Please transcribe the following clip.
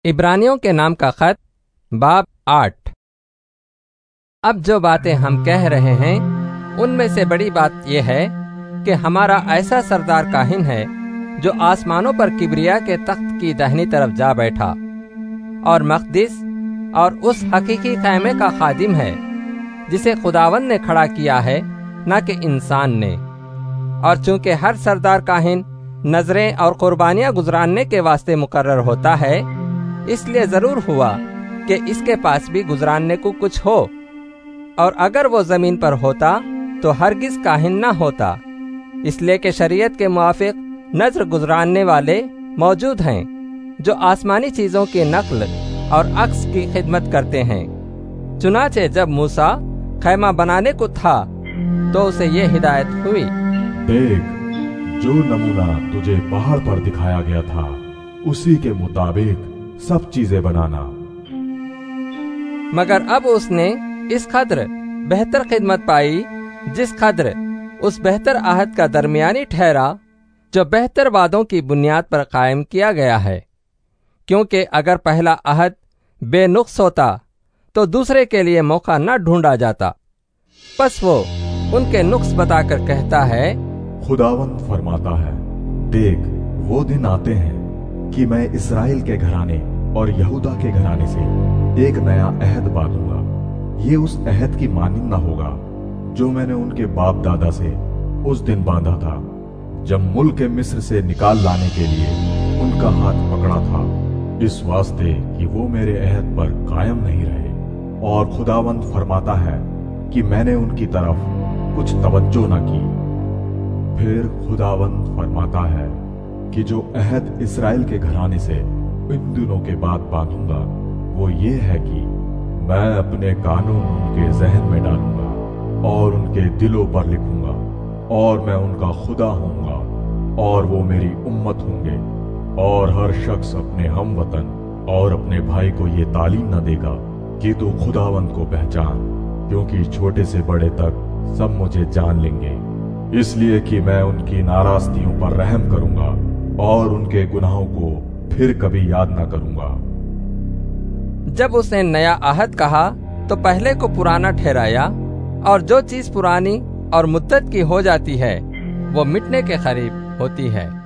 इब्रानियों के नाम का खत बाब 8। अब जो बातें हम कह रहे हैं उनमें से बड़ी बात यह है कि हमारा ऐसा सरदार काहिन है जो आसमानों पर किबरिया के तख्त की दाहिनी तरफ जा बैठा और मक़दिस और उस हकीकी खैमे का खादिम है जिसे खुदावंद ने खड़ा किया है, न कि इंसान ने। और चूंकि हर सरदार काहिन नजरें और कुर्बानियां गुजरानने के वास्ते मुकर्रर होता है, इसलिए जरूर हुआ कि इसके पास भी गुजरानने को कुछ हो, और अगर वो जमीन पर होता तो हरगिज काहिन ना होता, इसलिए कि शरीयत के मुआफिक नजर गुजरानने वाले मौजूद हैं जो आसमानी चीजों की नकल और अक्स की खिदमत करते हैं। चुनाचे जब मूसा खैमा बनाने को था तो उसे ये हिदायत हुई, देख, जो नमूना तुझे पहाड़ पर दिखाया गया था उसी के मुताबिक सब चीजें बनाना। मगर अब उसने इस कद्र बेहतर खिदमत पाई जिस कद्र उस बेहतर आहद का दरमियानी ठहरा जो बेहतर वादों की बुनियाद पर कायम किया गया है। क्योंकि अगर पहला आहद बेनुक्स होता तो दूसरे के लिए मौका न ढूंढा जाता। बस वो उनके नुक्स बताकर कहता है, खुदावंद फरमाता है, देख, वो दिन आते हैं कि मैं इस्राएल के घराने और यहूदा के घराने से एक नया अहद बांधूंगा। ये उस अहद की मानिंद न होगा जो मैंने उनके बाप दादा से उस दिन बांधा था जब मुल्क मिस्र से निकाल लाने के लिए उनका हाथ पकड़ा था, इस वास्ते कि वो मेरे अहद पर कायम नहीं रहे। और खुदावंद फरमाता है कि मैंने उनकी तरफ कुछ तवज्जो न की। फिर खुदावंद फरमाता है कि जो अहद इस्राएल के घराने से इन दिनों के बाद बांधूंगा वो ये है कि मैं अपने कानून उनके जहन में डालूंगा और उनके दिलों पर लिखूंगा, और मैं उनका खुदा होऊंगा और वो मेरी उम्मत होंगे। और हर शख्स अपने हमवतन और अपने भाई को ये तालीम न देगा कि तू खुदावंद को पहचान, क्योंकि छोटे से बड़े तक सब मुझे जान लेंगे, इसलिए कि मैं उनकी नाराजगियों पर रहम करूंगा और उनके गुनाहों को फिर कभी याद न करूंगा। जब उसने नया आहद कहा तो पहले को पुराना ठहराया, और जो चीज पुरानी और मुद्दत की हो जाती है वो मिटने के करीब होती है।